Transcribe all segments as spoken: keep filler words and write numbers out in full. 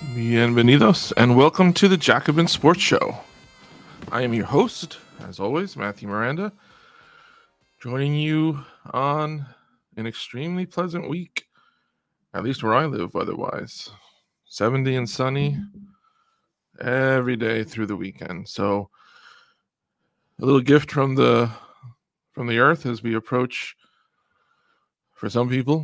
Bienvenidos, and welcome to the Jacobin Sports Show. I am your host, as always, Matthew Miranda, joining you on an extremely pleasant week, at least where I live weather-wise. seventy and sunny every day through the weekend. So a little gift from the from the earth as we approach, for some people,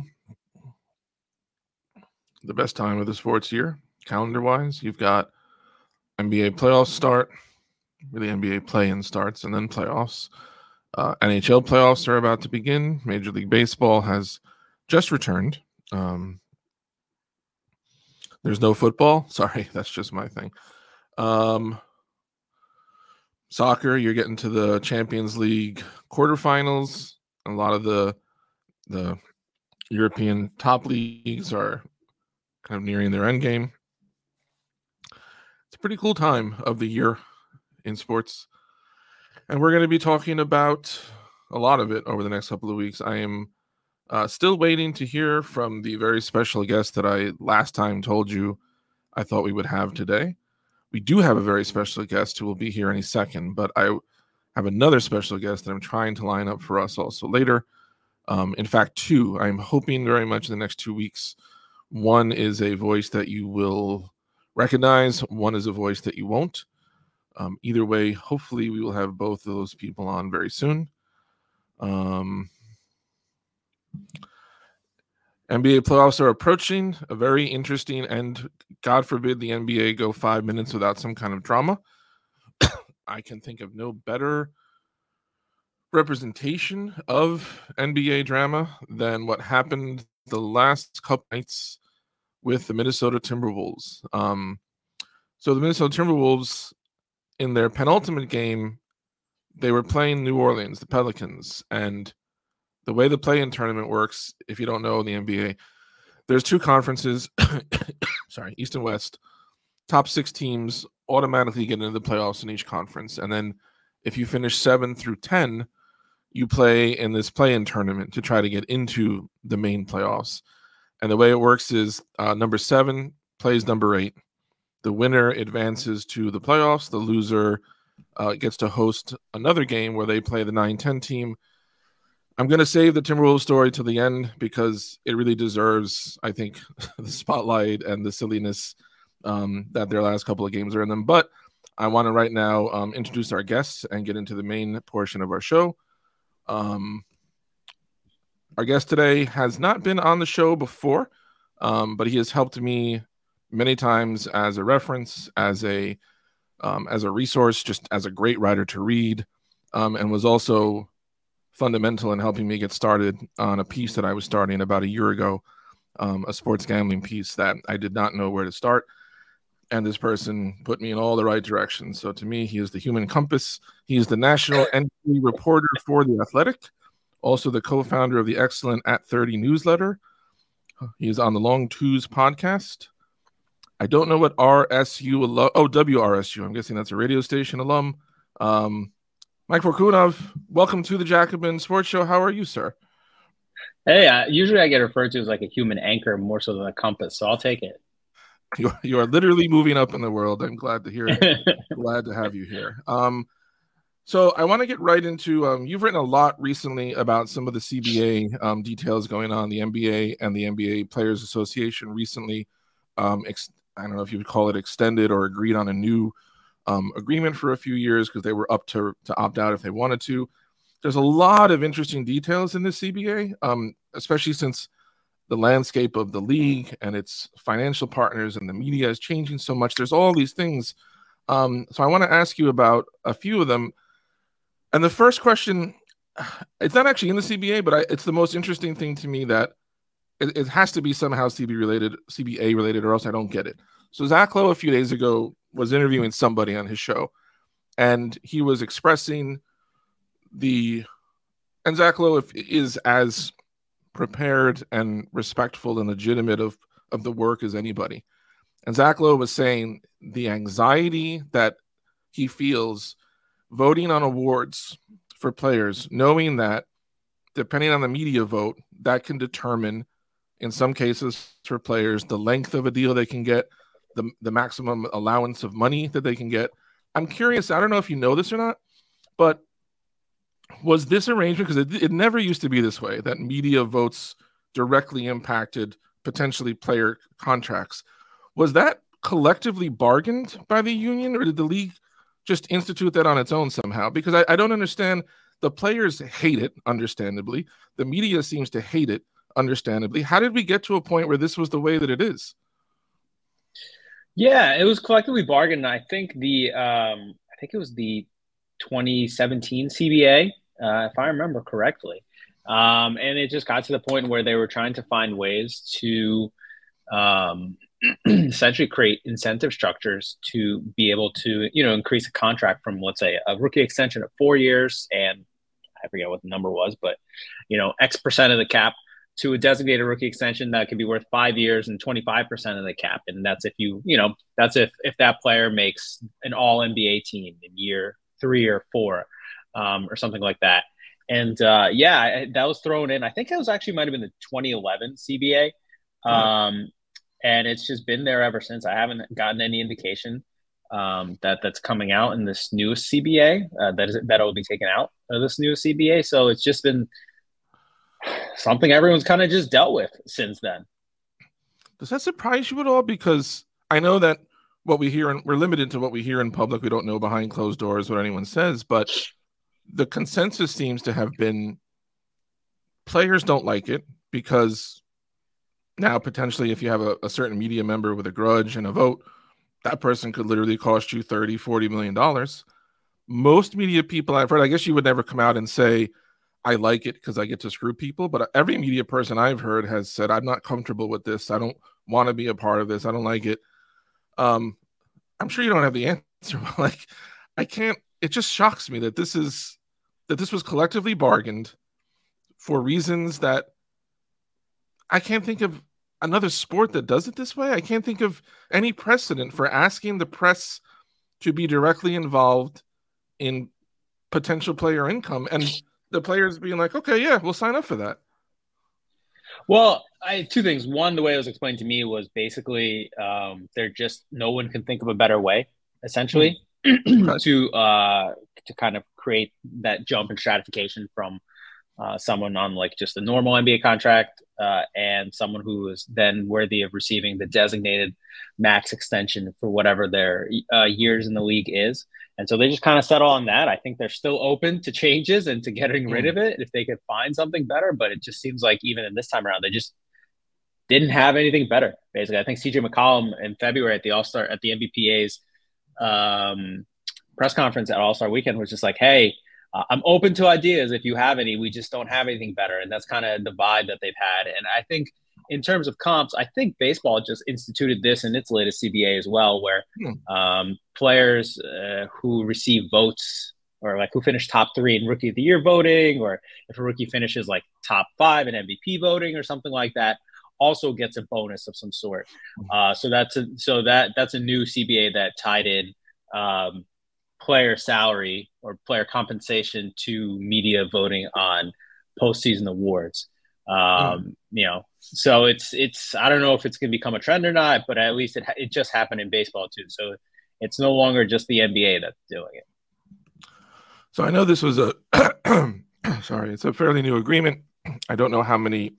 the best time of the sports year, calendar-wise. You've got N B A playoffs start, really N B A play-in starts, and then playoffs. Uh, N H L playoffs are about to begin. Major League Baseball has just returned. Um, there's no football. Sorry, that's just my thing. Um, soccer, you're getting to the Champions League quarterfinals. A lot of the the European top leagues are kind of nearing their end game. It's a pretty cool time of the year in sports. And we're going to be talking about a lot of it over the next couple of weeks. I am uh, still waiting to hear from the very special guest that I last time told you I thought we would have today. We do have a very special guest who will be here any second, but I have another special guest that I'm trying to line up for us also later. Um, in fact, two. I'm hoping very much in the next two weeks. One is a voice that you will recognize. One is a voice that you won't. Um, either way, hopefully we will have both of those people on very soon. Um, N B A playoffs are approaching, a very interesting, and God forbid the N B A go five minutes without some kind of drama. I can think of no better representation of N B A drama than what happened the last couple nights with the Minnesota Timberwolves. Um, so the Minnesota Timberwolves, in their penultimate game, they were playing New Orleans, the Pelicans, and the way the play-in tournament works, if you don't know in the N B A, there's two conferences, sorry, East and West. Top six teams automatically get into the playoffs in each conference, and then if you finish seven through ten, you play in this play-in tournament to try to get into the main playoffs. And the way it works is uh, number seven plays number eight. The winner advances to the playoffs. The loser uh, gets to host another game where they play the nine ten team. I'm going to save the Timberwolves story to the end because it really deserves, I think, the spotlight and the silliness um, that their last couple of games are in them. But I want to right now um, introduce our guests and get into the main portion of our show. Um, our guest today has not been on the show before, um, but he has helped me many times as a reference, as a um, as a resource, just as a great writer to read, um, and was also fundamental in helping me get started on a piece that I was starting about a year ago, um, a sports gambling piece that I did not know where to start. And this person put me in all the right directions. So to me, he is the human compass. He is the national N B A reporter for The Athletic, also the co-founder of the excellent At thirty newsletter. He is on the Long Twos podcast. I don't know what R S U, alum, oh, W R S U, I'm guessing that's a radio station alum. Um, Mike Vorkunov, welcome to the Jacobin Sports Show. How are you, sir? Hey, uh, usually I get referred to as like a human anchor more so than a compass, so I'll take it. You, you are literally moving up in the world. I'm glad to hear it. Glad to have you here. Um, so I want to get right into, um, you've written a lot recently about some of the C B A um, details going on, the N B A and the N B A Players Association recently. Um, ex- I don't know if you would call it extended or agreed on a new um, agreement for a few years because they were up to, to opt out if they wanted to. There's a lot of interesting details in the C B A, um, especially since the landscape of the league and its financial partners and the media is changing so much. There's all these things. Um, so I want to ask you about a few of them. And the first question, it's not actually in the C B A, but I, it's the most interesting thing to me that it, it has to be somehow C B related, C B A related, or else I don't get it. So Zach Lowe a few days ago was interviewing somebody on his show, and he was expressing the, and Zach Lowe is as prepared and respectful and legitimate of, of the work as anybody. And Zach Lowe was saying the anxiety that he feels voting on awards for players, knowing that depending on the media vote, that can determine, in some cases for players, the length of a deal they can get, the the maximum allowance of money that they can get. I'm curious. I don't know if you know this or not, but was this arrangement, because it, it never used to be this way, that media votes directly impacted potentially player contracts. Was that collectively bargained by the union, or did the league just institute that on its own somehow? Because I, I don't understand. The players hate it, understandably. The media seems to hate it, understandably. How did we get to a point where this was the way that it is? Yeah, it was collectively bargained. I think the um, I think it was the twenty seventeen C B A, uh, if I remember correctly. Um, and it just got to the point where they were trying to find ways to um, essentially create incentive structures to be able to, you know, increase a contract from, let's say, a rookie extension of four years and I forget what the number was, but, you know, X percent of the cap to a designated rookie extension that could be worth five years and twenty-five percent of the cap. And that's if you, you know, that's if, if that player makes an all N B A team in year three or four um, or something like that. And uh, yeah, that was thrown in. I think it was actually might have been the twenty eleven C B A. Um, and it's just been there ever since. I haven't gotten any indication um, that that's coming out in this newest C B A, uh, that is that will be taken out of this newest C B A. So it's just been something everyone's kind of just dealt with since then. Does that surprise you at all? Because I know that what we hear, and we're limited to what we hear in public. We don't know behind closed doors what anyone says, but the consensus seems to have been players don't like it because now potentially if you have a, a certain media member with a grudge and a vote, that person could literally cost you thirty, forty million dollars. Most media people I've heard, I guess you would never come out and say, I like it because I get to screw people. But every media person I've heard has said, I'm not comfortable with this. I don't want to be a part of this. I don't like it. Um, I'm sure you don't have the answer. Like, I can't, it just shocks me that this is, that this was collectively bargained for reasons that I can't think of another sport that does it this way. I can't think of any precedent for asking the press to be directly involved in potential player income and the players being like, okay, yeah, we'll sign up for that. Well, I two things. One, the way it was explained to me was basically um, they're just no one can think of a better way, essentially, mm. okay. to uh, to kind of create that jump in stratification from uh, someone on like just a normal N B A contract uh, and someone who is then worthy of receiving the designated max extension for whatever their uh, years in the league is. And so they just kind of settle on that. I think they're still open to changes and to getting rid mm. of it if they could find something better. But it just seems like even in this time around, they just didn't have anything better. Basically, I think C J McCollum in February at the All Star at the N B P A's um, press conference at All Star Weekend was just like, "Hey, uh, I'm open to ideas if you have any. We just don't have anything better." And that's kind of the vibe that they've had. And I think in terms of comps, I think baseball just instituted this in its latest C B A as well, where hmm. um, players uh, who receive votes or like who finish top three in Rookie of the Year voting, or if a rookie finishes like top five in M V P voting or something like that, also gets a bonus of some sort. Uh, so that's a so that that's a new C B A that tied in um, player salary or player compensation to media voting on postseason awards. Um, mm. You know, so it's it's I don't know if it's going to become a trend or not, but at least it it just happened in baseball too. So it's no longer just the N B A that's doing it. So I know this was a sorry, it's a fairly new agreement. I don't know how many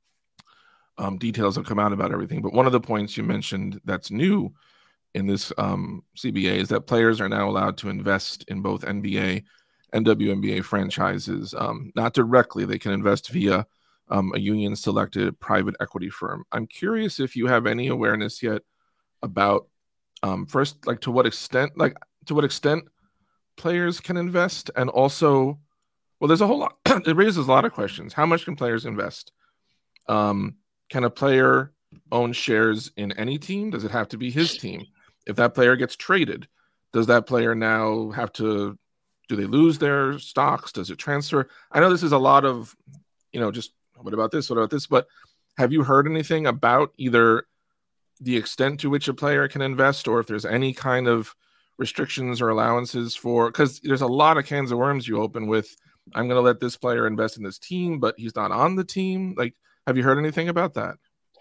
um, details have come out about everything, but one of the points you mentioned that's new in this um, C B A is that players are now allowed to invest in both N B A and W N B A franchises. Um, not directly, they can invest via um, a union-selected private equity firm. I'm curious if you have any awareness yet about um, first, like to what extent, like to what extent players can invest, and also, well, there's a whole lot. It raises a lot of questions. How much can players invest? Um, can a player own shares in any team? Does it have to be his team? If that player gets traded, does that player now have to, do they lose their stocks? Does it transfer? I know this is a lot of, you know, just what about this? What about this? But have you heard anything about either the extent to which a player can invest, or if there's any kind of restrictions or allowances for, because there's a lot of cans of worms you open with, I'm going to let this player invest in this team, but he's not on the team. Like, have you heard anything about that?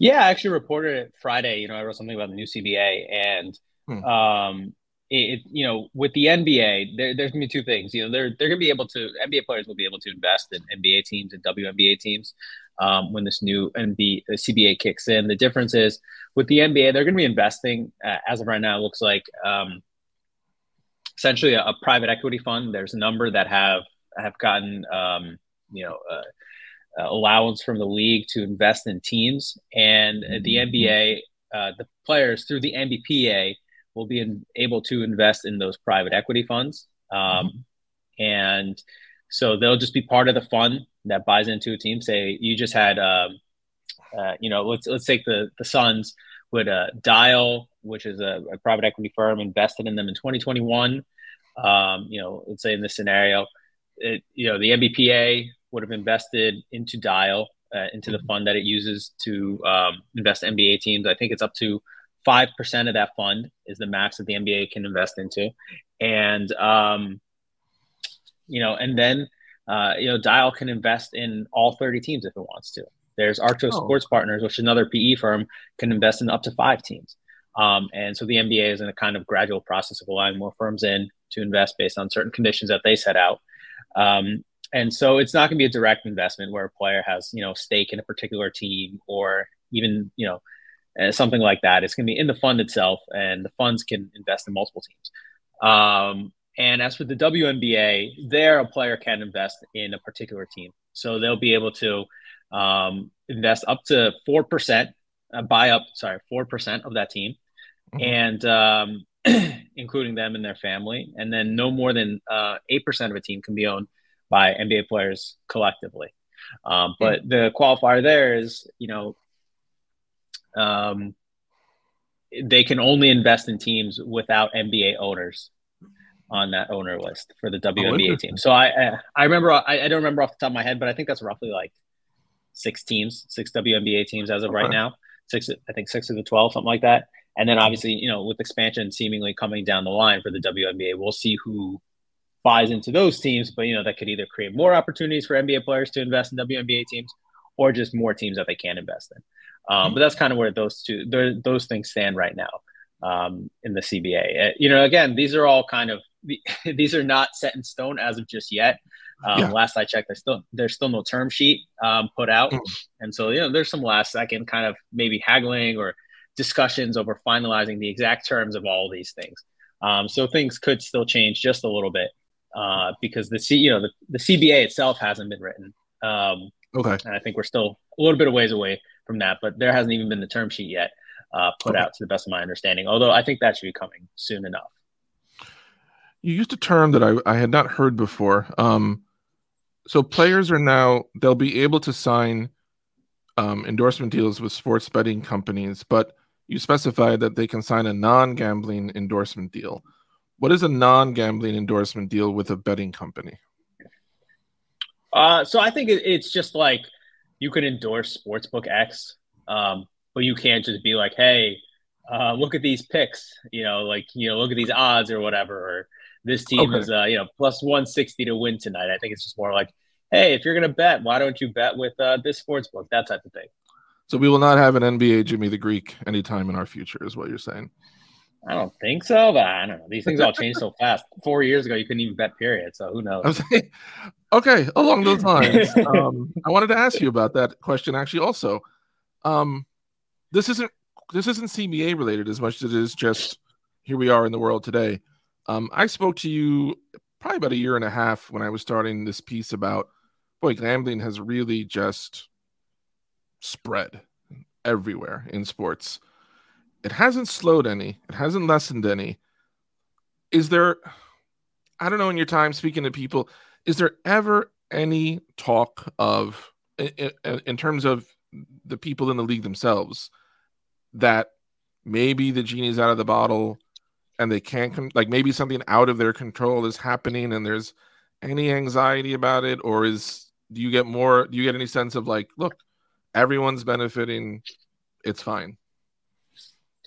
Yeah, I actually reported it Friday. You know, I wrote something about the new C B A, and Hmm. um, it, it you know, with the N B A, there, there's gonna be two things. You know, they're they're gonna be able to N B A players will be able to invest in N B A teams and W N B A teams um, when this new N B A, C B A kicks in. The difference is with the N B A, they're gonna be investing uh, as of right now. It looks like um, essentially a, a private equity fund. There's a number that have have gotten um, you know. Uh, uh, allowance from the league to invest in teams, and the N B A, uh, the players through the N B P A will be in, able to invest in those private equity funds, um, and so they'll just be part of the fund that buys into a team. Say you just had, um, uh, you know, let's let's take the the Suns would uh, Dial, which is a, a private equity firm, invested in them in twenty twenty-one. Um, you know, let's say in this scenario, it, you know, the N B P A would have invested into Dial, uh, into the fund that it uses to um, invest in N B A teams. I think it's up to five percent of that fund is the max that the N B A can invest into. And, um, you know, and then, uh, you know, Dial can invest in all thirty teams if it wants to. There's Arctos Oh, Sports Partners, which is another P E firm, can invest in up to five teams. Um, and so the N B A is in a kind of gradual process of allowing more firms in to invest based on certain conditions that they set out. Um, and so it's not going to be a direct investment where a player has, you know, stake in a particular team or even, you know, uh, something like that. It's going to be in the fund itself, and the funds can invest in multiple teams. Um, and as for the W N B A, there a player can invest in a particular team. So they'll be able to um, invest up to four percent, uh, buy up, sorry, four percent of that team, mhm. and um, including them and their family. And then no more than uh, eight percent of a team can be owned by N B A players collectively. Um, Hmm. but the qualifier there is, you know, um, they can only invest in teams without N B A owners on that owner list for the Oh, W N B A team. interesting. So I I, I remember I, I don't remember off the top of my head, but I think that's roughly like six teams, six W N B A teams as of right Okay. now. Six, I think six of the twelve, something like that. And then obviously, you know, with expansion seemingly coming down the line for the W N B A, we'll see who buys into those teams. But you know, that could either create more opportunities for N B A players to invest in W N B A teams, or just more teams that they can invest in. Um, but that's kind of where those two those things stand right now um, in the C B A. Uh, you know, again, these are all kind of these are not set in stone as of just yet. Um, Yeah. last I checked, there's still there's still no term sheet um, put out, Mm. and so you know there's some last second kind of maybe haggling or discussions over finalizing the exact terms of all of these things. Um, so things could still change just a little bit uh, because the C you know the, the C B A itself hasn't been written, um, Okay. and I think we're still a little bit of ways away from that. But there hasn't even been the term sheet yet uh, put Okay. out, to the best of my understanding. Although I think that should be coming soon enough. You used a term that I, I had not heard before. Um, so players are now they'll be able to sign um, endorsement deals with sports betting companies, but you specify that they can sign a non-gambling endorsement deal. What is a non-gambling endorsement deal with a betting company? Uh, so I think it, it's just like you could endorse Sportsbook X, um, but you can't just be like, hey, uh, look at these picks, you know, like, you know, look at these odds or whatever, or this team Okay. is, uh, you know, plus one sixty to win tonight. I think it's just more like, hey, if you're going to bet, why don't you bet with uh, this sportsbook, that type of thing. So we will not have an N B A Jimmy the Greek anytime in our future, is what you're saying. I don't think so, but I don't know. These things all change so fast. Four years ago, you couldn't even bet, period. So who I'm knows? saying, okay, along those lines, um, I wanted to ask you about that question actually also. Um, this isn't this isn't C B A related as much as it is just here we are in the world today. Um, I spoke to you probably about a year and a half when I was starting this piece about boy, gambling has really just spread everywhere in sports. It hasn't slowed any, it hasn't lessened any. Is there, I don't know, in your time speaking to people, is there ever any talk of, in, in terms of the people in the league themselves, that maybe the genie's out of the bottle and they can't, like maybe something out of their control is happening and there's any anxiety about it? Or is, do you get more, do you get any sense of like, look, everyone's benefiting, it's fine?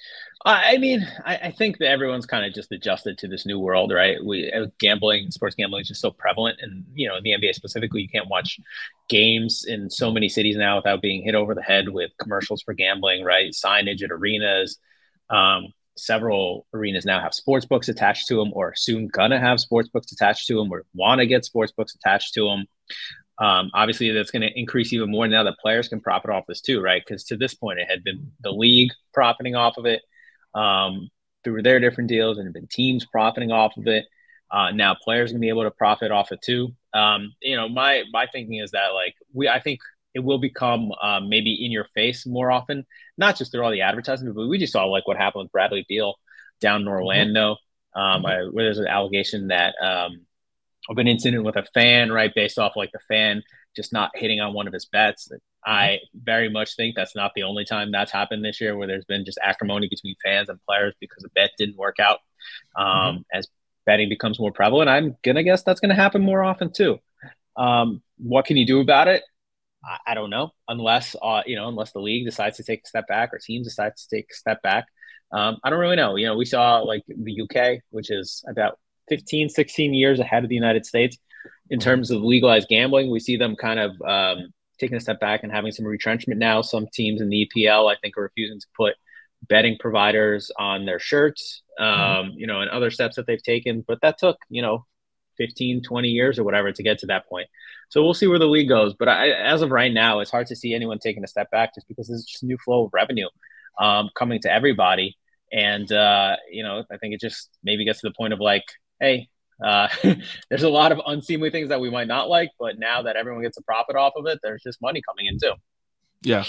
I mean, I, I think that everyone's kind of just adjusted to this new world, right? We uh, gambling, sports gambling is just so prevalent, and you know, in the N B A specifically, you can't watch games in so many cities now without being hit over the head with commercials for gambling, right? Signage at arenas. Um, several arenas now have sports books attached to them, or soon gonna have sports books attached to them, or want to get sports books attached to them. Um, obviously, that's going to increase even more now that players can profit off this too, right? Because to this point, it had been the league profiting off of it um, through their different deals, and have been teams profiting off of it. Uh, now players can be able to profit off it too. Um, you know, my my thinking is that like we, I think it will become um, maybe in your face more often, not just through all the advertisement, but we just saw like what happened with Bradley Beal down in Orlando, mm-hmm. um, mm-hmm. I, where there's an allegation that um, of an incident with a fan, right, based off like the fan just not hitting on one of his bets. I very much think that's not the only time that's happened this year, where there's been just acrimony between fans and players because a bet didn't work out. Um, mm-hmm. As betting becomes more prevalent, I'm gonna guess that's gonna happen more often too. Um, what can you do about it? I, I don't know, unless uh, you know, unless the league decides to take a step back or teams decide to take a step back. Um, I don't really know. You know, we saw like the U K, which is about fifteen, sixteen years ahead of the United States in terms of legalized gambling. We see them kind of um, taking a step back and having some retrenchment now. Some teams in the E P L, I think, are refusing to put betting providers on their shirts, um, mm-hmm. you know, and other steps that they've taken. But that took, you know, fifteen, twenty years or whatever to get to that point. So we'll see where the league goes. But I, as of right now, it's hard to see anyone taking a step back just because there's just a new flow of revenue um, coming to everybody. And, uh, you know, I think it just maybe gets to the point of like, hey, uh, there's a lot of unseemly things that we might not like, but now that everyone gets a profit off of it, there's just money coming in too. Yeah.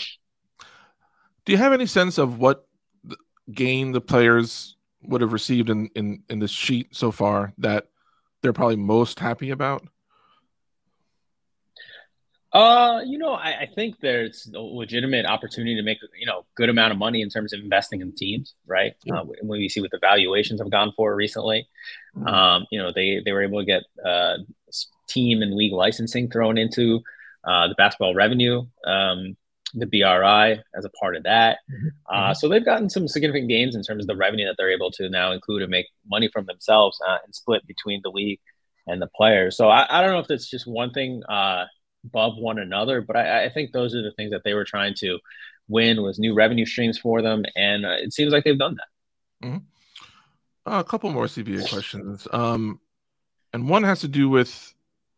Do you have any sense of what gain the players would have received in, in, in this sheet so far that they're probably most happy about? Uh, you know, I, I think there's a legitimate opportunity to make, you know, good amount of money in terms of investing in teams, right? Yeah. Uh, when we see what the valuations have gone for recently, mm-hmm. um, you know, they, they were able to get uh, team and league licensing thrown into uh, the basketball revenue, um, the B R I as a part of that. Mm-hmm. Uh, so they've gotten some significant gains in terms of the revenue that they're able to now include and make money from themselves uh, and split between the league and the players. So I, I don't know if that's just one thing uh, above one another, but I, I think those are the things that they were trying to win, was new revenue streams for them. And uh, it seems like they've done that. Mm-hmm. Uh, a couple more C B A questions. Um, and one has to do with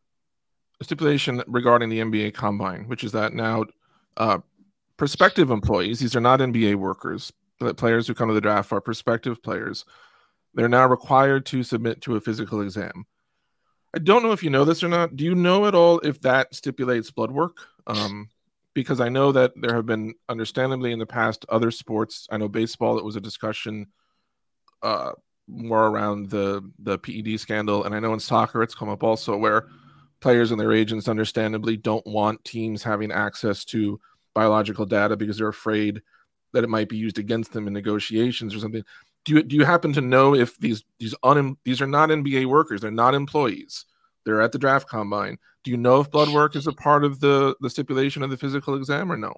a stipulation regarding the N B A Combine, which is that now uh, prospective employees, these are not N B A workers, but players who come to the draft are prospective players. They're now required to submit to a physical exam. I don't know if you know this or not. Do you know at all if that stipulates blood work? Um, because I know that there have been, understandably in the past, other sports. I know baseball, it was a discussion uh, more around the, the P E D scandal. And I know in soccer, it's come up also where players and their agents understandably don't want teams having access to biological data because they're afraid that it might be used against them in negotiations or something. Do you, do you happen to know if these these un, these are not N B A workers, they're not employees, they're at the draft combine? Do you know if blood work is a part of the the stipulation of the physical exam or no?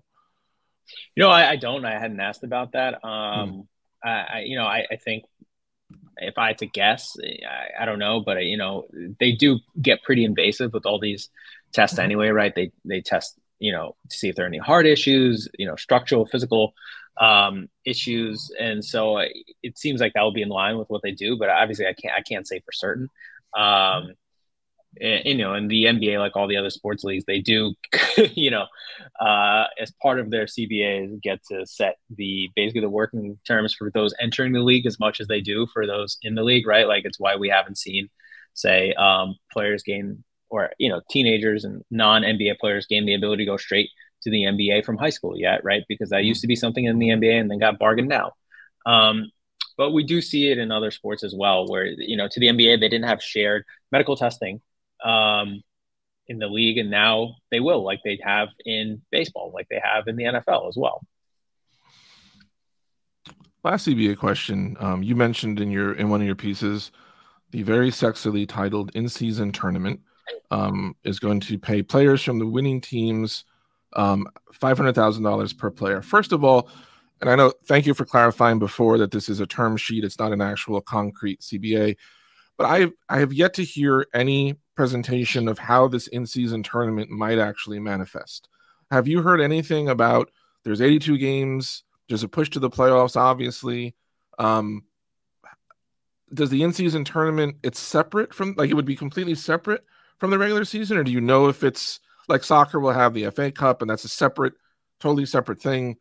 You know, I, I don't. I hadn't asked about that. Um, hmm. I, I you know I, I think if I had to guess, I, I don't know, but you know they do get pretty invasive with all these tests mm-hmm. anyway, right? They they test you know to see if there are any heart issues, you know, structural, physical um issues, and so it seems like that will be in line with what they do, but obviously I can't I can't say for certain. um and, you know in the N B A, like all the other sports leagues, they do you know uh as part of their C B As get to set the basically the working terms for those entering the league as much as they do for those in the league, right? Like it's why we haven't seen say um players gain, or you know teenagers and non-N B A players gain the ability to go straight to the N B A from high school yet, right? Because that used to be something in the N B A and then got bargained out. Um, but we do see it in other sports as well, where, you know, to the N B A, they didn't have shared medical testing um, in the league, and now they will, like they have in baseball, like they have in the N F L as well. Last C B A question. Um, you mentioned in your in one of your pieces, the very sexily titled in-season tournament um, is going to pay players from the winning teams um five hundred thousand dollars per player. First of all, and I know, thank you for clarifying before that this is a term sheet. It's not an actual concrete C B A, but I I have yet to hear any presentation of how this in-season tournament might actually manifest. Have you heard anything about, there's eighty-two games, there's a push to the playoffs, obviously. Um, does the in-season tournament, it's separate from, like it would be completely separate from the regular season? Or do you know if it's like soccer will have the F A Cup and that's a separate, totally separate thing?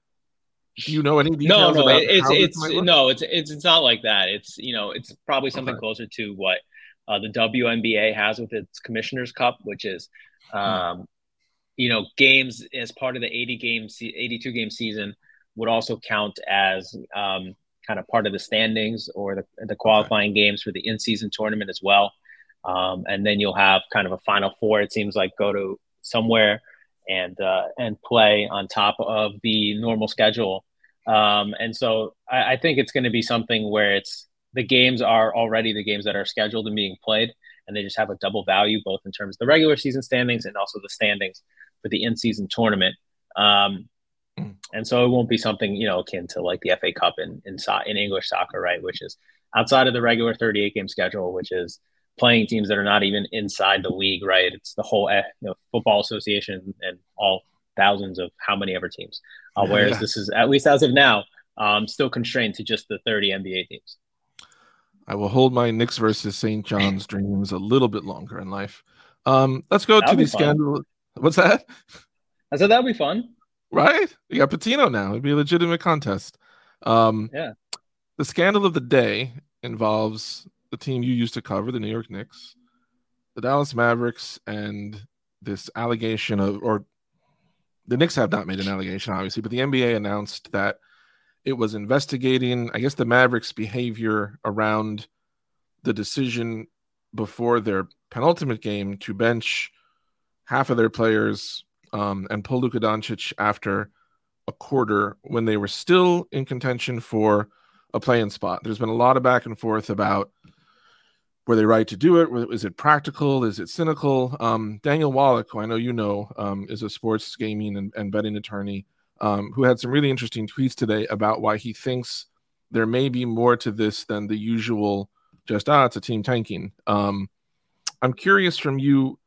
Do you know any details? No, no, about it, it's how this it's might look? no, it's it's it's not like that. It's you know, it's probably something Okay. closer to what uh, the W N B A has with its Commissioner's Cup, which is, Hmm. um, you know, games as part of the eighty game, eighty-two game season would also count as um, kind of part of the standings or the the Okay. qualifying games for the in season tournament as well. Um, and then you'll have kind of a Final Four. It seems like go to somewhere and uh, and play on top of the normal schedule. Um, and so I, I think it's going to be something where it's the games are already the games that are scheduled and being played, and they just have a double value both in terms of the regular season standings and also the standings for the in-season tournament. Um, Hmm. and so it won't be something you know akin to like the F A Cup in in, so- in English soccer, right? Which is outside of the regular thirty-eight game schedule, which is playing teams that are not even inside the league, right? It's the whole eh, you know, football association and all thousands of how many ever teams. Uh, Yeah, whereas yeah. this is, at least as of now, um, still constrained to just the thirty N B A teams. I will hold my Knicks versus Saint John's dreams a little bit longer in life. Um, let's go That to would the be fun. scandal. What's that? I said that would be fun. Right? You got Patino now. It'd be a legitimate contest. Um, Yeah. the scandal of the day involves the team you used to cover, the New York Knicks, the Dallas Mavericks, and this allegation of, or the Knicks have not made an allegation, obviously, but the N B A announced that it was investigating, I guess, the Mavericks' behavior around the decision before their penultimate game to bench half of their players um, and pull Luka Doncic after a quarter when they were still in contention for a play-in spot. There's been a lot of back and forth about were they right to do it? Is it practical? Is it cynical? Um, Daniel Wallach, who I know you know, um, is a sports gaming and, and betting attorney um, who had some really interesting tweets today about why he thinks there may be more to this than the usual just, ah, it's a team tanking. Um, I'm curious from you,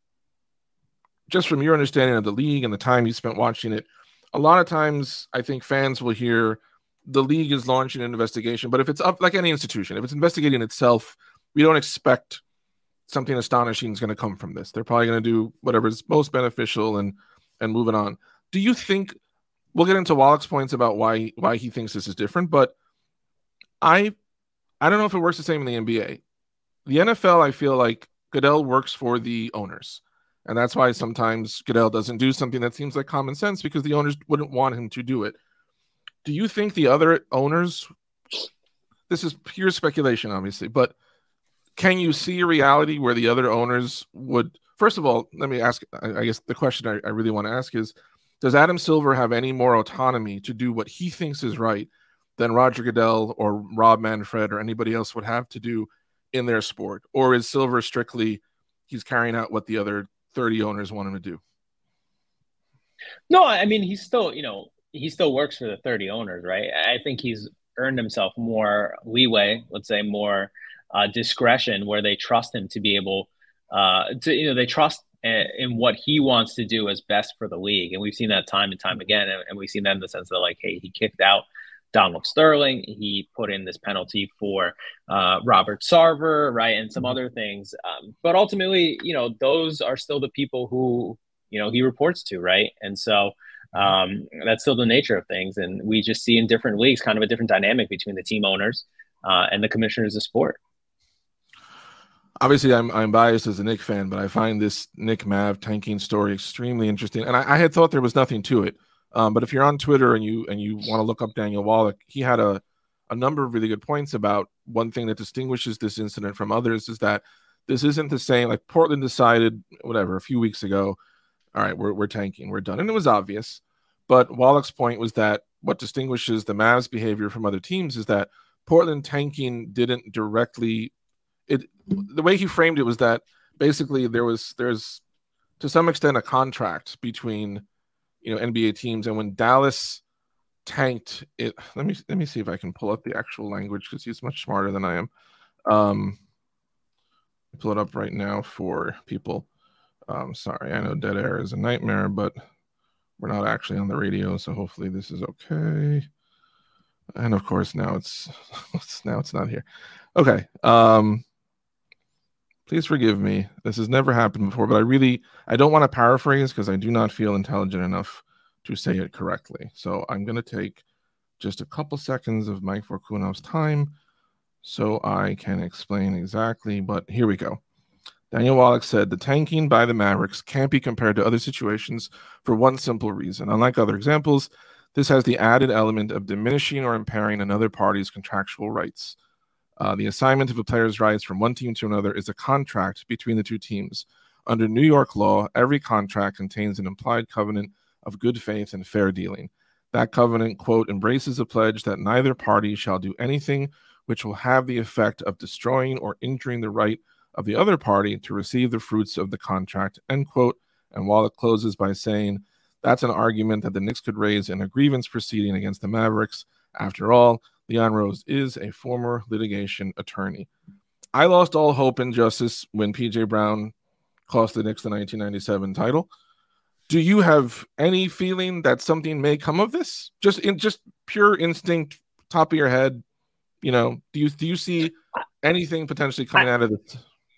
just from your understanding of the league and the time you spent watching it, a lot of times I think fans will hear the league is launching an investigation, but if it's up like any institution, if it's investigating itself, we don't expect something astonishing is going to come from this. They're probably going to do whatever is most beneficial and and moving on. Do you think we'll get into Wallach's points about why why he thinks this is different, but I I don't know if it works the same in the N B A. The N F L, I feel like Goodell works for the owners. And that's why sometimes Goodell doesn't do something that seems like common sense because the owners wouldn't want him to do it. Do you think the other owners, this is pure speculation, obviously, but can you see a reality where the other owners would, first of all, let me ask, I guess the question I, I really want to ask is, does Adam Silver have any more autonomy to do what he thinks is right than Roger Goodell or Rob Manfred or anybody else would have to do in their sport? Or is Silver strictly, he's carrying out what the other thirty owners want him to do? No, I mean he's still, you know, he still works for the thirty owners, right? I think he's earned himself more leeway, let's say more uh, discretion, where they trust him to be able uh, to, you know, they trust in what he wants to do as best for the league, and we've seen that time and time again, and, and we've seen that in the sense that like, hey, he kicked out Donald Sterling, he put in this penalty for uh, Robert Sarver, right, and some other things, um, but ultimately, you know, those are still the people who you know he reports to, right, and so um, that's still the nature of things. And we just see in different leagues kind of a different dynamic between the team owners uh, and the commissioners of sport. Obviously, I'm I'm biased as a Knick fan, but I find this Nick Mav tanking story extremely interesting. And I, I had thought there was nothing to it. Um, but if you're on Twitter and you and you want to look up Daniel Wallach, he had a a number of really good points about one thing that distinguishes this incident from others is that this isn't the same. Like Portland decided, whatever, a few weeks ago, all right, we're we're tanking, we're done, and it was obvious. But Wallach's point was that what distinguishes the Mavs' behavior from other teams is that Portland tanking didn't directly. It the way he framed it was that basically there was there's to some extent a contract between you know N B A teams, and when Dallas tanked it. Let me let me see if I can pull up the actual language because he's much smarter than I am. Um, pull it up right now for people. Um, sorry, I know dead air is a nightmare, but we're not actually on the radio, so hopefully this is okay. And of course, now it's now it's not here. Okay. Um, please forgive me. This has never happened before, but I really I don't want to paraphrase because I do not feel intelligent enough to say it correctly. So I'm going to take just a couple seconds of Mike Vorkunov's time so I can explain exactly. But here we go. Daniel Wallach said, the tanking by the Mavericks can't be compared to other situations for one simple reason. Unlike other examples, this has the added element of diminishing or impairing another party's contractual rights. Uh, the assignment of a player's rights from one team to another is a contract between the two teams. Under New York law, every contract contains an implied covenant of good faith and fair dealing. That covenant, quote, embraces a pledge that neither party shall do anything which will have the effect of destroying or injuring the right of the other party to receive the fruits of the contract, end quote. And Wallach closes by saying, that's an argument that the Knicks could raise in a grievance proceeding against the Mavericks. After all, Leon Rose is a former litigation attorney. I lost all hope in justice when P J Brown cost the Knicks the nineteen ninety-seven title. Do you have any feeling that something may come of this? Just in just pure instinct, top of your head, you know, do you do you see anything potentially coming I, out of this?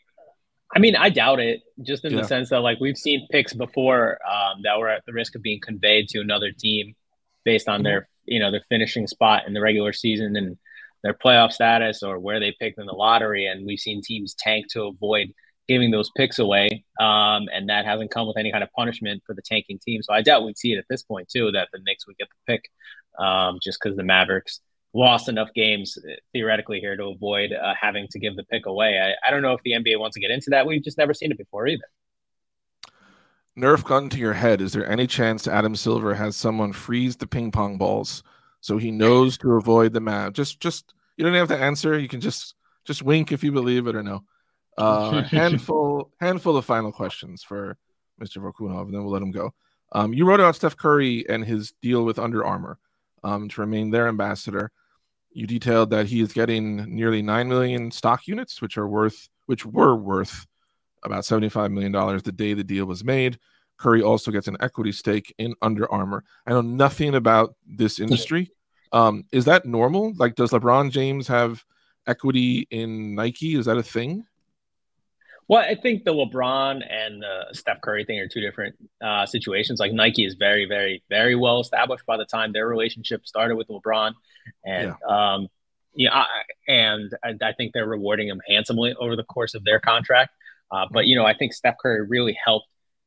I mean, I doubt it, just in yeah. the sense that, like, we've seen picks before um, that were at the risk of being conveyed to another team based on mm-hmm. their, you know, their finishing spot in the regular season and their playoff status or where they picked in the lottery. And we've seen teams tank to avoid giving those picks away. Um, and that hasn't come with any kind of punishment for the tanking team. So I doubt we'd see it at this point, too, that the Knicks would get the pick um, just because the Mavericks lost enough games theoretically here to avoid uh, having to give the pick away. I, I don't know if the N B A wants to get into that. We've just never seen it before either. Nerf gun to your head. Is there any chance Adam Silver has someone freeze the ping pong balls so he knows to avoid the Mav? Just, just you don't have to answer. You can just, just wink if you believe it or no. Uh, handful, handful of final questions for Mister Vorkunov, and then we'll let him go. Um, you wrote about Steph Curry and his deal with Under Armour um, to remain their ambassador. You detailed that he is getting nearly nine million stock units, which are worth, which were worth about seventy-five million dollars the day the deal was made. Curry also gets an equity stake in Under Armour. I know nothing about this industry. Um, is that normal? Like, does LeBron James have equity in Nike? Is that a thing? Well, I think the LeBron and uh, Steph Curry thing are two different uh, situations. Like, Nike is very, very, very well established by the time their relationship started with LeBron, and yeah, um, yeah, I, and I, I think they're rewarding him handsomely over the course of their contract. Uh, but you know, I think Steph Curry really helped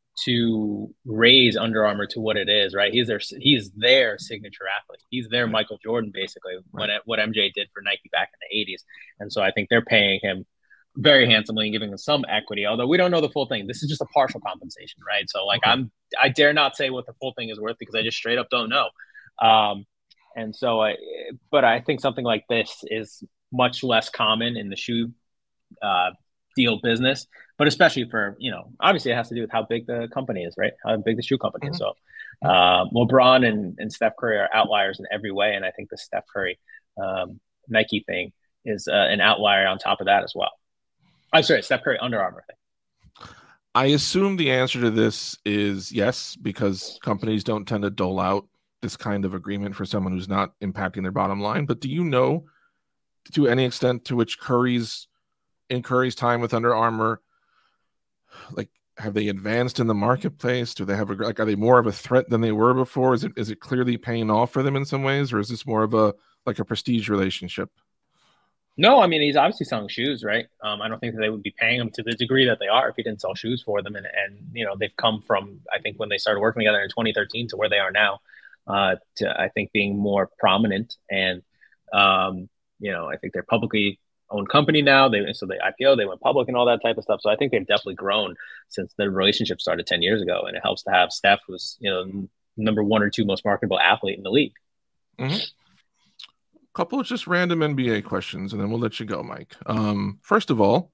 to raise Under Armour to what it is. Right? He's their he's their signature athlete. He's their right. Michael Jordan, basically. Right. When it, what M J did for Nike back in the eighties, and so I think they're paying him very handsomely and giving them some equity, although we don't know the full thing. This is just a partial compensation, right? So like, okay. I'm, I dare not say what the full thing is worth because I just straight up don't know. Um, and so, I, but I think something like this is much less common in the shoe uh, deal business, but especially for, you know, obviously it has to do with how big the company is, right? How big the shoe company mm-hmm. is. So uh, LeBron and, and Steph Curry are outliers in every way. And I think the Steph Curry um, Nike thing is uh, an outlier on top of that as well. I'm sorry, Steph Curry Under Armour thing. I assume the answer to this is yes, because companies don't tend to dole out this kind of agreement for someone who's not impacting their bottom line. But do you know, to any extent to which Curry's, in Curry's time with Under Armour, like, have they advanced in the marketplace? Do they have a, like, are they more of a threat than they were before? Is it is it clearly paying off for them in some ways, or is this more of a like a prestige relationship? No, I mean, he's obviously selling shoes, right? Um, I don't think that they would be paying him to the degree that they are if he didn't sell shoes for them. And, and you know, they've come from, I think, when they started working together in twenty thirteen to where they are now, uh, to, I think, being more prominent. And, um, you know, I think they're publicly owned company now. They So they I P O, they went public and all that type of stuff. So I think they've definitely grown since the relationship started ten years ago. And it helps to have Steph, who's, you know, number one or two most marketable athlete in the league. Mm-hmm. Couple of just random N B A questions, and then we'll let you go, Mike. Um, first of all,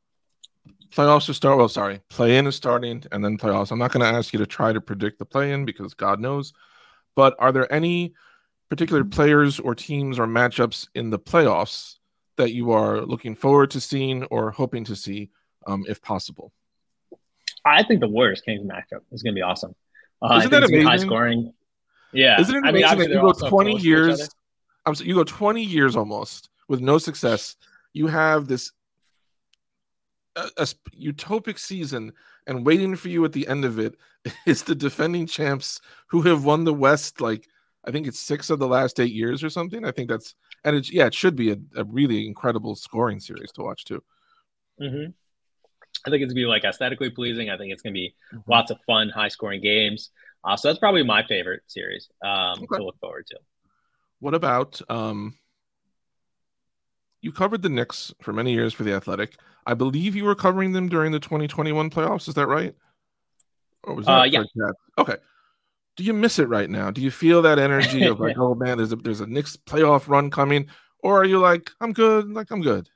playoffs are start. Well, sorry, play-in is starting, and then playoffs. I'm not going to ask you to try to predict the play-in because God knows. But are there any particular players or teams or matchups in the playoffs that you are looking forward to seeing or hoping to see, um, if possible? I think the Warriors Kings matchup is going to be awesome. Uh, I Isn't think that it's going to be high amazing? scoring. Yeah, Isn't it I mean, amazing obviously that you they're go also twenty close to each other. years? I'm so, you go twenty years almost with no success. You have this a, a utopic season, and waiting for you at the end of it is the defending champs who have won the West. Like I think it's six of the last eight years or something. I think that's and it's yeah, it should be a, a really incredible scoring series to watch too. Mm-hmm. I think it's going to be like aesthetically pleasing. I think it's going to be Mm-hmm. lots of fun, high scoring games. Uh, so that's probably my favorite series um, Okay. to look forward to. What about um? You covered the Knicks for many years for the Athletic. I believe you were covering them during the twenty twenty-one playoffs. Is that right? Or was Uh, that yeah. for Cavs? Okay. Do you miss it right now? Do you feel that energy of like, oh man, there's a there's a Knicks playoff run coming, or are you like, I'm good, like I'm good?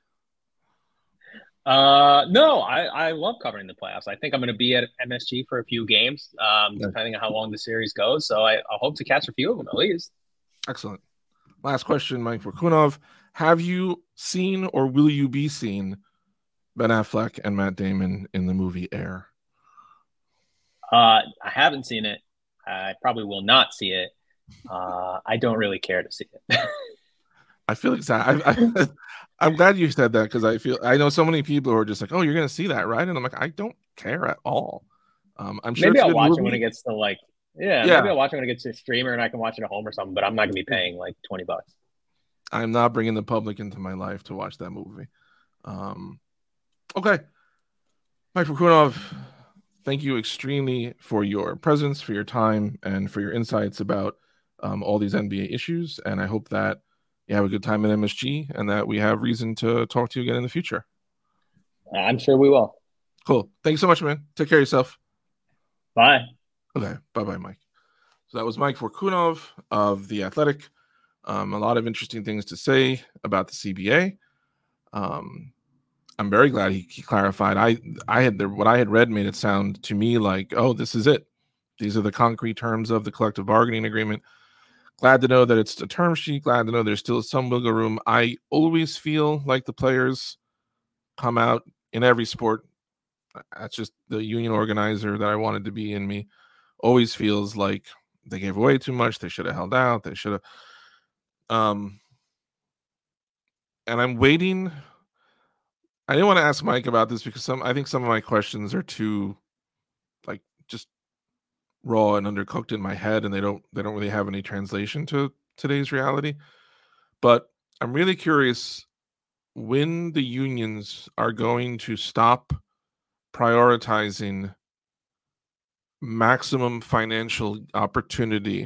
Uh, no, I, I love covering the playoffs. I think I'm going to be at M S G for a few games, um, Yeah. depending on how long the series goes. So I, I hope to catch a few of them at least. Excellent. Last question, Mike Vorkunov. Have you seen or will you be seeing Ben Affleck and Matt Damon in the movie Air? Uh, I haven't seen it. I probably will not see it. Uh, I don't really care to see it. I feel exactly. I, I, I'm glad you said that because I feel I know so many people who are just like, "Oh, you're going to see that, right?" And I'm like, I don't care at all. Um, I'm sure Maybe it's a I'll good watch movie. it when it gets to like, yeah, yeah, maybe I'll watch it when it gets to a streamer and I can watch it at home or something. But I'm not going to be paying like twenty bucks. I'm not bringing the public into my life to watch that movie. Um, okay, Mike Vorkunov, thank you extremely for your presence, for your time, and for your insights about um, all these N B A issues. And I hope that you have a good time at M S G and that we have reason to talk to you again in the future. I'm sure we will. Cool. Thanks so much, man. Take care of yourself. Bye. Okay. Bye-bye, Mike. So that was Mike Vorkunov of The Athletic. Um, a lot of interesting things to say about the C B A. Um, I'm very glad he, he clarified. I I had the, what I had read made it sound to me like, oh, this is it. These are the concrete terms of the collective bargaining agreement. Glad to know that it's a term sheet. Glad to know there's still some wiggle room. I always feel like the players come out in every sport. That's just the union organizer that I wanted to be in me. Always feels like they gave away too much. They should have held out. They should have. Um, and I'm waiting. I didn't want to ask Mike about this because some I think some of my questions are too like just raw and undercooked in my head, and they don't they don't really have any translation to today's reality. But I'm really curious when the unions are going to stop prioritizing maximum financial opportunity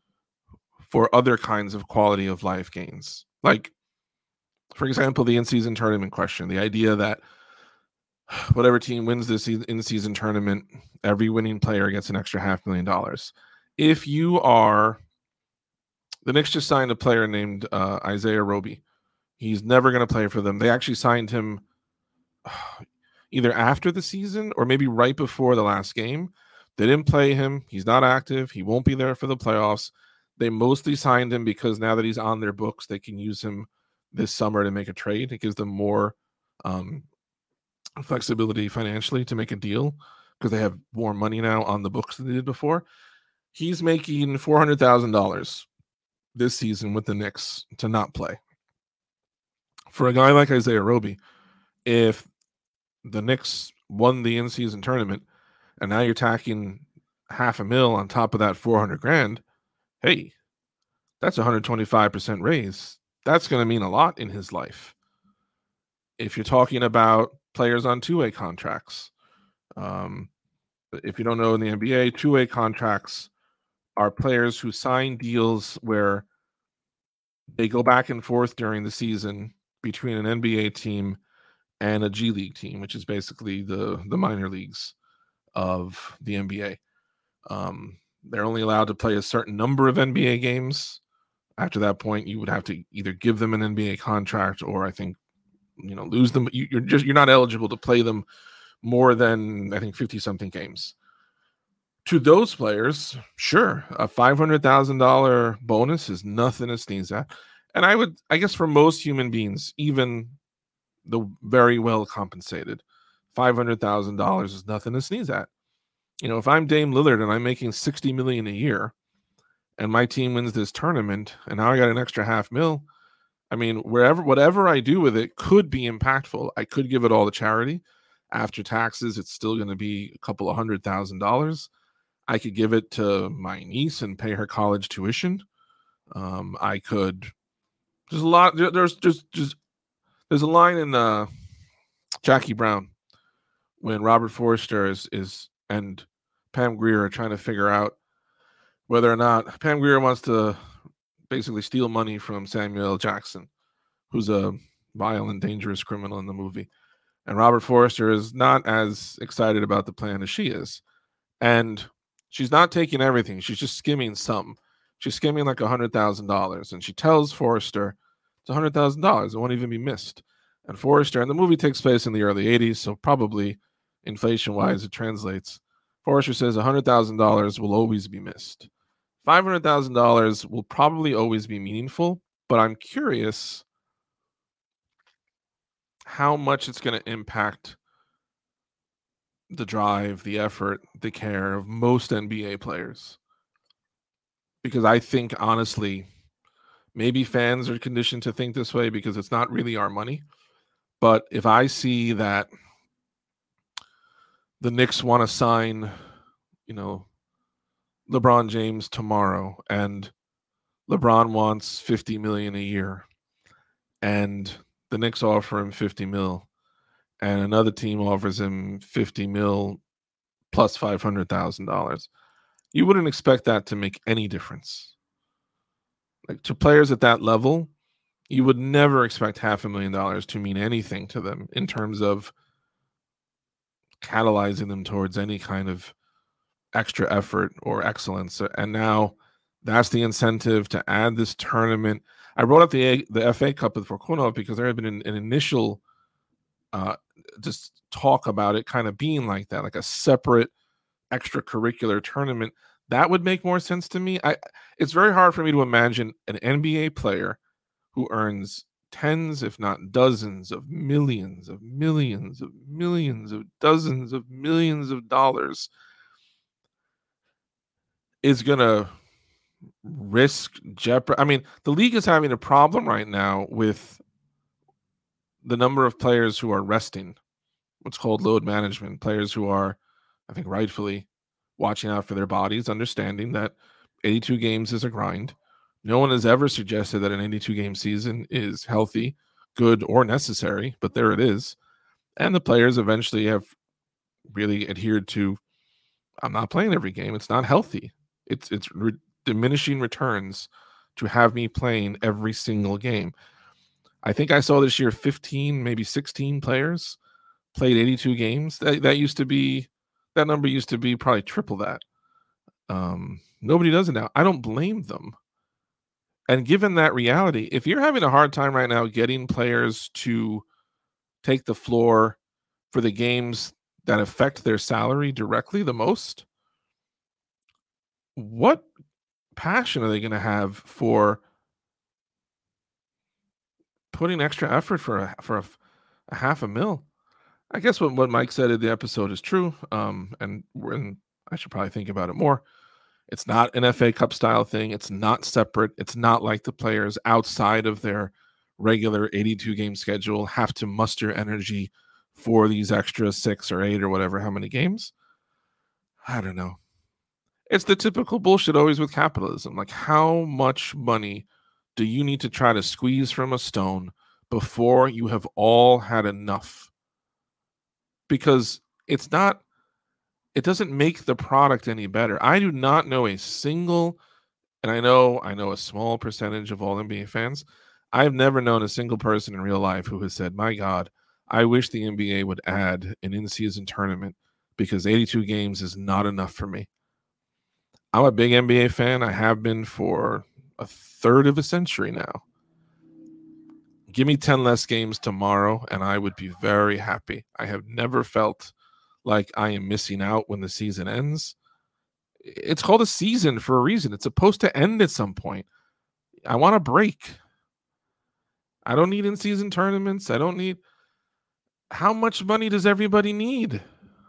for other kinds of quality of life gains. Like, for example, the in-season tournament question, the idea that whatever team wins this in-season tournament, every winning player gets an extra half million dollars. If you are, the Knicks just signed a player named uh, Isaiah Roby. He's never going to play for them. They actually signed him either after the season or maybe right before the last game. They didn't play him. He's not active. He won't be there for the playoffs. They mostly signed him because now that he's on their books, they can use him this summer to make a trade. It gives them more um, flexibility financially to make a deal because they have more money now on the books than they did before. He's making four hundred thousand dollars this season with the Knicks to not play. For a guy like Isaiah Roby, if the Knicks won the in-season tournament and now you're tacking half a mil on top of that four hundred grand, hey, that's a one hundred twenty-five percent raise. That's going to mean a lot in his life. If you're talking about players on two-way contracts, um, if you don't know in the N B A, two-way contracts are players who sign deals where they go back and forth during the season between an N B A team and a G League team, which is basically the, the minor leagues of the N B A. Um, they're only allowed to play a certain number of N B A games. After that point, you would have to either give them an N B A contract or I think, you know, lose them. You, you're just, you're not eligible to play them more than I think fifty something games. To those players, sure, a five hundred thousand dollars bonus is nothing to sneeze at. And I would, I guess for most human beings, even the very well compensated, five hundred thousand dollars is nothing to sneeze at. You know, if I'm Dame Lillard and I'm making sixty million dollars a year and my team wins this tournament and now I got an extra half mil, I mean, wherever, whatever I do with it could be impactful. I could give it all to charity. After taxes, it's still going to be a couple of hundred thousand dollars. I could give it to my niece and pay her college tuition. Um, I could. There's a lot. There, there's just just there's a line in uh, Jackie Brown when Robert Forster is is and Pam Grier are trying to figure out whether or not Pam Grier wants to basically steal money from Samuel L. Jackson, who's a violent, dangerous criminal in the movie. And Robert Forster is not as excited about the plan as she is. And she's not taking everything. She's just skimming some. She's skimming like one hundred thousand dollars. And she tells Forster it's one hundred thousand dollars. It won't even be missed. And Forster, and the movie takes place in the early eighties, so probably inflation-wise it translates. Forster says one hundred thousand dollars will always be missed. five hundred thousand dollars will probably always be meaningful, but I'm curious how much it's going to impact the drive, the effort, the care of most N B A players. Because I think, honestly, maybe fans are conditioned to think this way because it's not really our money. But if I see that the Knicks want to sign, you know, LeBron James tomorrow, and LeBron wants fifty million dollars a year, and the Knicks offer him fifty mil, and another team offers him fifty mil plus five hundred thousand dollars, you wouldn't expect that to make any difference. Like, to players at that level, you would never expect half a million dollars to mean anything to them in terms of catalyzing them towards any kind of extra effort or excellence. And now that's the incentive to add this tournament. I brought up the the F A Cup with Forkunov because there had been an, an initial uh, just talk about it kind of being like that, like a separate extracurricular tournament. That would make more sense to me. I it's very hard for me to imagine an N B A player who earns tens, if not dozens of millions of millions of millions of dozens of millions of dollars is going to risk jeopardy. I mean, the league is having a problem right now with the number of players who are resting, what's called load management, players who are, I think rightfully, watching out for their bodies, understanding that eighty-two games is a grind. No one has ever suggested that an eighty-two game season is healthy, good, or necessary, but there it is. And the players eventually have really adhered to, I'm not playing every game. It's not healthy. It's it's re- diminishing returns to have me playing every single game. I think I saw this year fifteen, maybe sixteen players played eighty-two games. That that used to be, that number used to be probably triple that. Um, nobody does it now. I don't blame them. And given that reality, if you're having a hard time right now getting players to take the floor for the games that affect their salary directly the most, what passion are they going to have for putting extra effort for a, for a, a half a mil? I guess what, what Mike said in the episode is true. Um, and when I should probably think about it more. It's not an F A Cup style thing. It's not separate. It's not like the players outside of their regular eighty-two game schedule have to muster energy for these extra six or eight or whatever, how many games. I don't know. It's the typical bullshit always with capitalism. Like, how much money do you need to try to squeeze from a stone before you have all had enough? Because it's not, it doesn't make the product any better. I do not know a single, and I know I know a small percentage of all N B A fans. I've never known a single person in real life who has said, my God, I wish the N B A would add an in-season tournament because eighty-two games is not enough for me. I'm a big N B A fan. I have been for a third of a century now. Give me ten less games tomorrow, and I would be very happy. I have never felt like I am missing out when the season ends. It's called a season for a reason. It's supposed to end at some point. I want a break. I don't need in-season tournaments. I don't need... How much money does everybody need?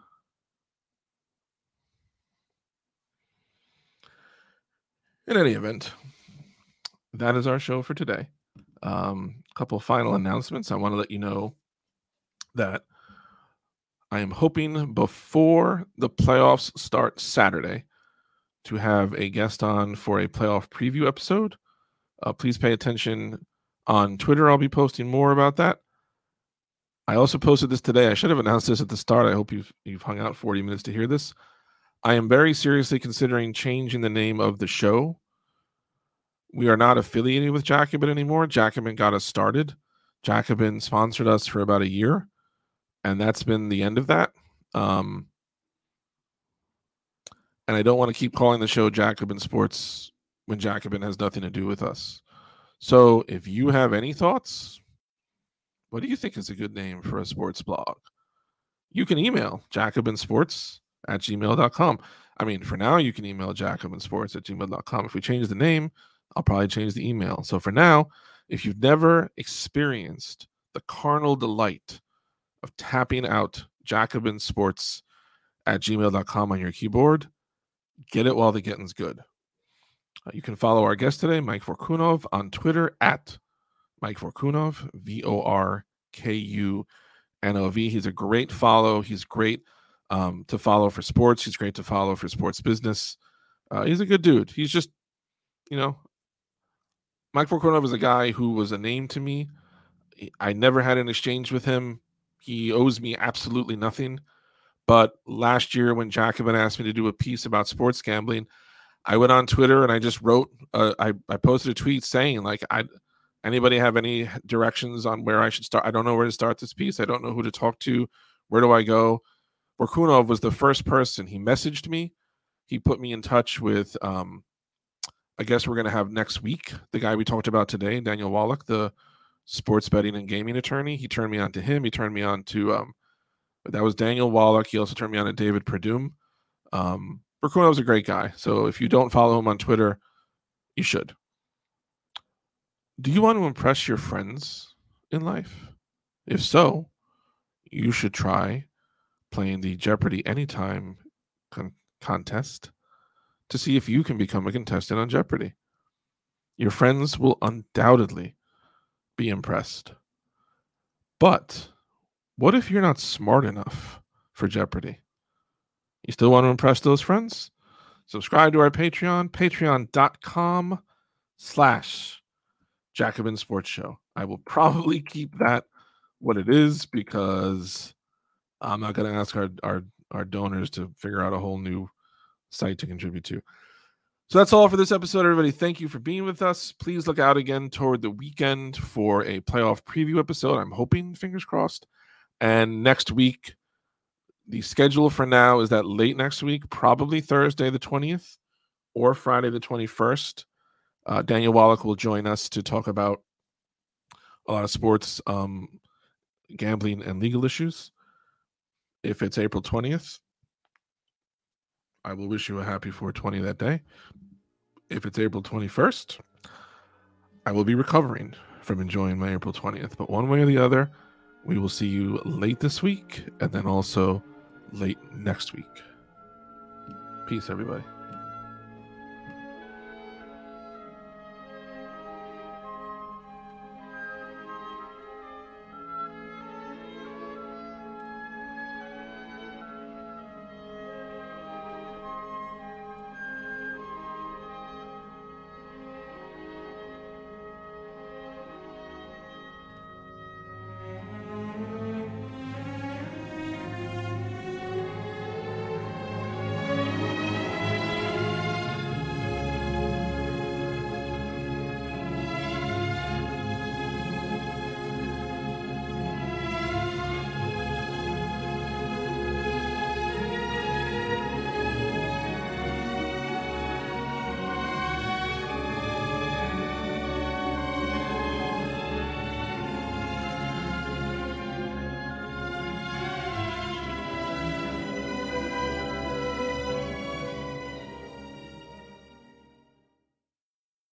In any event, that is our show for today. Um, a couple final announcements. I want to let you know that I am hoping before the playoffs start Saturday to have a guest on for a playoff preview episode. Uh, please pay attention on Twitter. I'll be posting more about that. I also posted this today. I should have announced this at the start. I hope you've you've hung out forty minutes to hear this. I am very seriously considering changing the name of the show. We are not affiliated with Jacobin anymore. Jacobin got us started. Jacobin sponsored us for about a year, and that's been the end of that. Um, and I don't want to keep calling the show Jacobin Sports when Jacobin has nothing to do with us. So if you have any thoughts, what do you think is a good name for a sports blog? You can email jacobinsports at gmail dot com. I mean, for now, you can email jacobinsports at gmail dot com. If we change the name, I'll probably change the email. So for now, if you've never experienced the carnal delight of tapping out jacobinsports at gmail dot com on your keyboard, get it while the getting's good. Uh, you can follow our guest today, Mike Vorkunov, on Twitter at Mike Vorkunov, V O R K U N O V. He's a great follow. He's great um, to follow for sports. He's great to follow for sports business. Uh, he's a good dude. He's just, you know, Mike Vorkunov is a guy who was a name to me. I never had an exchange with him. He owes me absolutely nothing. But last year when Jacobin asked me to do a piece about sports gambling, I went on Twitter and I just wrote, uh, I, I posted a tweet saying, like, I anybody have any directions on where I should start? I don't know where to start this piece. I don't know who to talk to. Where do I go? Vorkunov was the first person. He messaged me. He put me in touch with, um, I guess we're going to have next week, the guy we talked about today, Daniel Wallach, the sports betting and gaming attorney. He turned me on to him. He turned me on to, um, that was Daniel Wallach. He also turned me on to David Perdue. Um, Vorkunov's a great guy. So if you don't follow him on Twitter, you should. Do you want to impress your friends in life? If so, you should try playing the Jeopardy Anytime con- contest to see if you can become a contestant on Jeopardy. Your friends will undoubtedly be impressed. But what if you're not smart enough for Jeopardy? You still want to impress those friends? Subscribe to our Patreon, patreon.com slash Jacobin Sports Show. I will probably keep that what it is because I'm not going to ask our, our, our donors to figure out a whole new site to contribute to. So that's all for this episode, everybody. Thank you for being with us. Please look out again toward the weekend for a playoff preview episode. I'm hoping, fingers crossed. And next week, the schedule for now is that late next week, probably Thursday the twentieth or Friday the twenty-first, uh, Daniel Wallach will join us to talk about a lot of sports, um, gambling, and legal issues. If it's April twentieth, I will wish you a happy four twenty that day. If it's April twenty-first, I will be recovering from enjoying my April twentieth. But one way or the other, we will see you late this week and then also late next week. Peace, everybody.